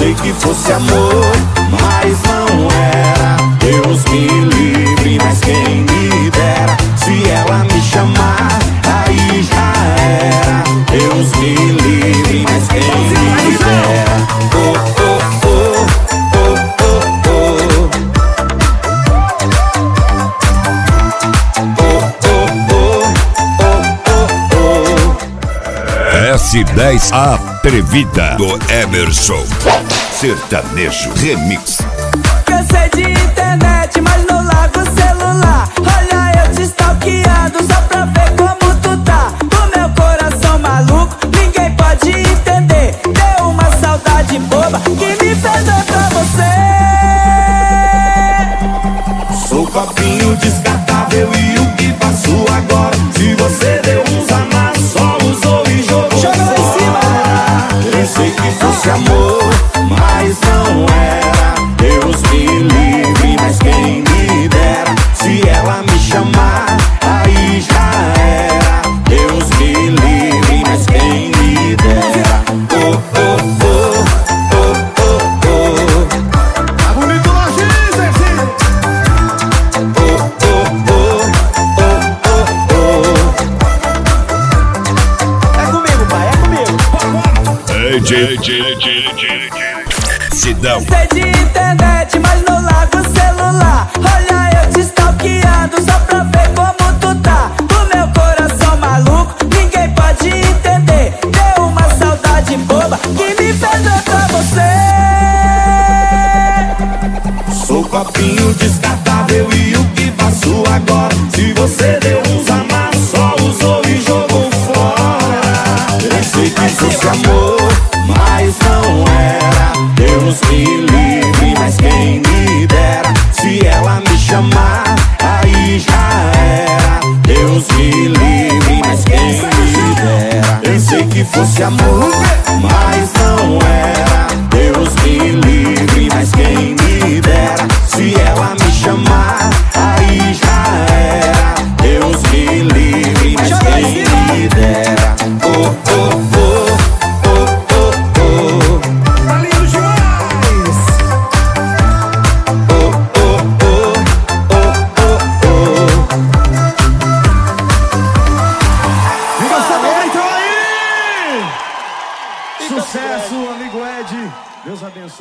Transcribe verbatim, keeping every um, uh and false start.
Pensei que fosse amor, mas não era. Deus me livre, mas quem me dera. Se ela me chamar, aí já era. Deus me livre, mas quem me dera. Oh, oh, oh, oh, oh, oh. S dez Atrevida do Emerson Sertanejo Remix. Cansei de internet, mas não largo o celular. Olha eu te stalkeando só pra ver como tu tá. O meu coração maluco, ninguém pode entender. Deu uma saudade boba que me fez ver pra você. Sou copinho descartável e o que faço agora? Se você deu uns amassos, só usou e jogou fora. Pensei que fosse amor, mas não era. Deus me livre, mas quem me dera. Se ela me chamar, aí já era. Deus me livre, mas quem me dera. Oh, oh, oh, oh, oh, oh. Tá bonito lá, Zezinho. Oh, oh, oh, oh, oh, oh. É comigo, pai, é comigo. J J J Sidão. Cansei de internet, mas não largo o celular. Olha eu te stalkeando só pra ver como tu tá. O meu coração maluco, ninguém pode entender. Deu uma saudade boba que me fez ver pra você. Sou copinho descartável e o que faço agora? Se você deu uns amassos, só usou e jogou fora. Pensei que fosse amor, mas não era. Deus me livre, mas quem me dera. Se ela me chamar, aí já era. Deus me livre, mas quem me dera. Pensei que fosse amor, mas não era. Deus me livre, mas quem me dera. Se ela me chamar, aí já era. Deus me livre, mas quem me dera. Oh, oh, oh, oh, oh, oh. Tá lindo demais. Oh, oh, oh, oh, oh, oh. Liga o sabor, então aí. Sucesso, amigo Ed. Deus abençoe.